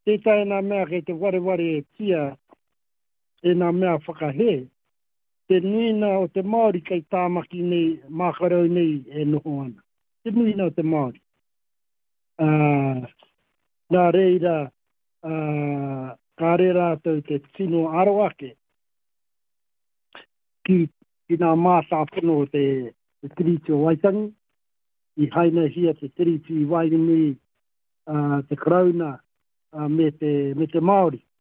te tai nā mea kei te ware e tia e nā mea whakahe. Te nuina o te Māori kei tāmaki nei, mākarau nei e noho ana. Te nuina o te Māori. Nā reira, ka re rātou te tino aroake ki nā mātāpono o te tiriti o Waitangi, I haina hia te tiriti I Wainganui, te Karauna, me te Māori.